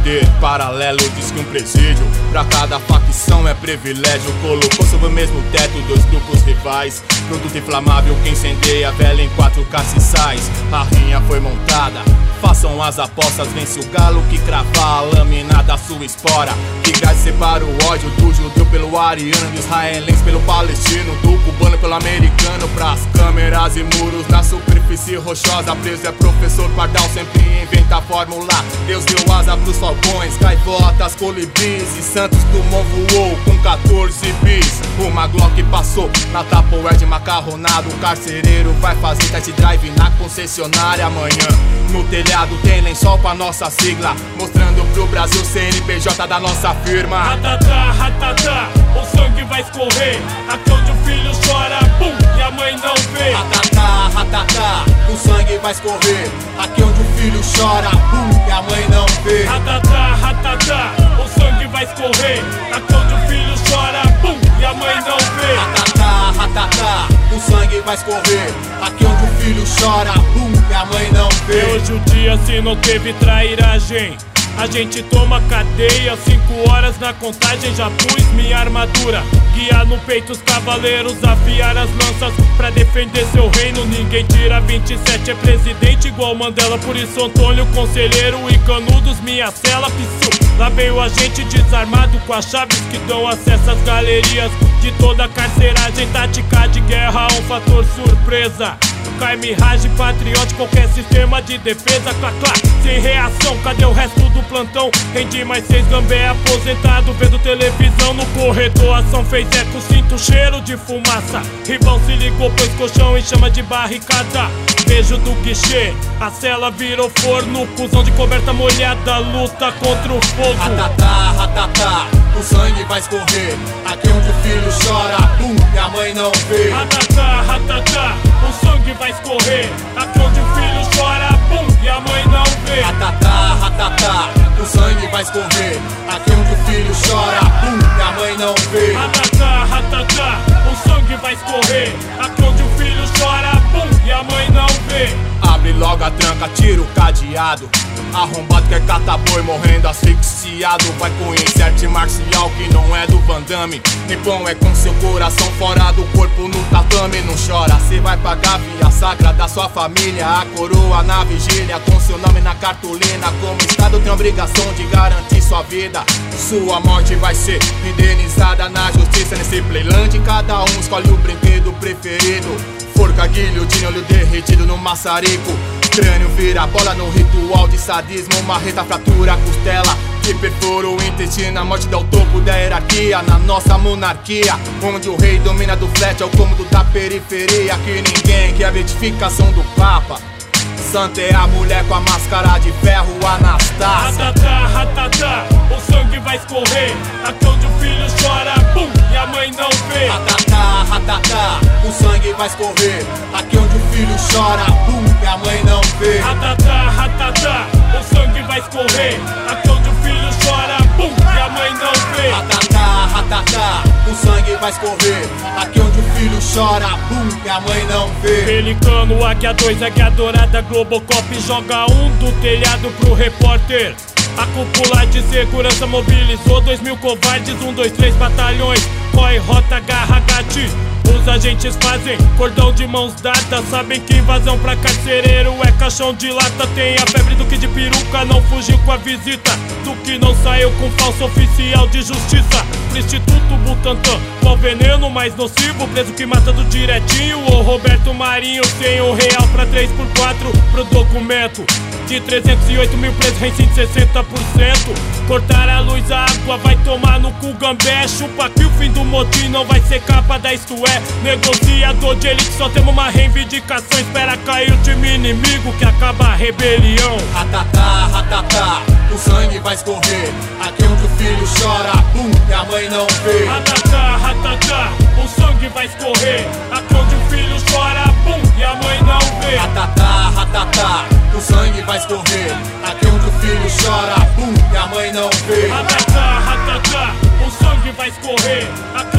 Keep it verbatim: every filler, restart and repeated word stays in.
poder paralelo diz que um presídio pra cada facção é privilégio. Colocou sob o mesmo teto dois grupos rivais, produto inflamável que incendeia a vela em quatro castiçais. A rinha foi montada, façam as apostas, vence o galo que cravar a lâmina da sua espora. Que gás separa o ódio do judeu pelo ariano, do israelense pelo palestino, do cubano pelo americano. Pras câmeras e muros na superfície rochosa, preso é professor pardal, sempre inventa a fórmula. Deus deu asa pros falcões, gaivotas, colibris, e Santos Dumont voou com quatorze bis. Uma Glock passou na Tupperware de macarronado. O carcereiro vai fazer test drive na concessionária amanhã. No telhado tem lençol com a nossa sigla, mostrando pro Brasil C N P J da nossa firma. Ratatá, ratatá, o sangue vai escorrer. Aqui onde o filho chora, pum, e a mãe não vê. Ratatá, ratatá, o sangue vai escorrer. Aqui onde o filho chora, pum, e a mãe não vê. Ratatá, ratatá, o sangue vai escorrer. Aqui onde o filho chora, pum, e a mãe não vê. Ratatá, ratatá, o sangue vai escorrer. Aqui onde o filho chora, pum, e a mãe não vê. E hoje o dia se não teve trairagem, a gente toma cadeia, cinco horas na contagem. Já pus minha armadura, guiar no peito os cavaleiros, afiar as lanças pra defender seu reino. Ninguém tira vinte e sete, é presidente igual Mandela. Por isso Antônio, conselheiro e Canudos, minha cela, psiu. Lá veio a gente desarmado com as chaves que dão acesso às galerias de toda a carceragem. Tática de guerra, um fator surpresa. Cai miragem patriótica, qualquer sistema de defesa. Clá, clá, sem reação, cadê o resto do plantão? Rendi mais seis gambé aposentado, vendo televisão no corredor. Ação fez eco, sinto cheiro de fumaça. Rival se ligou, pôs colchão em chama de barricada. Beijo do guichê, a cela virou forno. Cusão de coberta molhada, luta contra o fogo. Ratatá, ratatá, o sangue vai escorrer. Aqui onde o filho chora, pum, e a mãe não vê. Ratatá, ratatá, o sangue vai escorrer. Aqui onde o filho chora, pum, e a mãe não vê. Ratatá, ratatá, o sangue vai escorrer. Aqui onde o filho chora, pum, e a mãe não vê. Ratatá, ratatá, o sangue vai escorrer. Aqui onde o filho chora, pum, e a mãe não vê. Abre logo a tranca, tira o cadeado. Arrombado quer catar boi morrendo asfixiado. Vai conhecer arte marcial que não é do Van Damme. Nippon é com seu coração fora do corpo no tatame. Não chora, cê vai pagar via sacra da sua família. A coroa na vigília, com seu nome na cartolina. Como Estado tem a obrigação de garantir sua vida. Sua morte vai ser indenizada na justiça. Nesse playland cada um escolhe o brinquedo preferido. Forca, guilhotina, olho derretido no maçarico. Crânio vira bola no ritual de sadismo. Marreta fratura a costela que perfura o intestino. A morte dá o topo da hierarquia na nossa monarquia, onde o rei domina do flat ao cômodo da periferia. Que ninguém quer a beatificação do Papa. Santa é a mulher com a máscara de ferro, Anastácia. Ratatá, ratatá, o sangue vai escorrer. Aqui onde o filho chora, pum, e a mãe não vê. Ratatá, ratatá, o sangue vai escorrer. Aqui onde o filho chora, pum, e a mãe não vê. Ratatá, ratatá, o sangue vai escorrer. Aqui onde o filho chora, pum, e a mãe não vê. Ratatá, ratatá, o sangue vai escorrer. Aqui onde o filho chora, pum, e a mãe não vê. Pelicano, águia dois, águia dourada, Globocop joga um do telhado pro repórter. A cúpula de segurança mobilizou dois mil covardes, um, dois, três batalhões. Corre, rota, garra, gati. Os agentes fazem cordão de mãos dadas. Sabem que invasão pra carcereiro é caixão de lata. Tem a febre do que de peruca, não fugiu com a visita. Do que não saiu com falso oficial de justiça. Pro Instituto Butantan, qual veneno mais nocivo? Preso que mata do direitinho. Ou Roberto Marinho sem um real pra três por quatro pro documento. De trezentos e oito mil presos, em sessenta por cento. Cortar a luz, a água, vai tomar no cu gambé. Chupa que o fim do motim não vai ser capa da Isto É. Negociador de elite, só temos uma reivindicação. Espera cair o time inimigo que acaba a rebelião. Ratatá, ratatá, o sangue vai escorrer. Aqui onde o filho chora, pum, e a mãe não vê. Ratatá, ratatá, o sangue vai escorrer. Aqui onde o filho chora, pum, e a mãe não vê. Ratatá, ratatá, o sangue vai escorrer. Aqui onde o filho chora, pum, e a mãe não vê. Ratatá, ratatá, o sangue vai escorrer. Aqui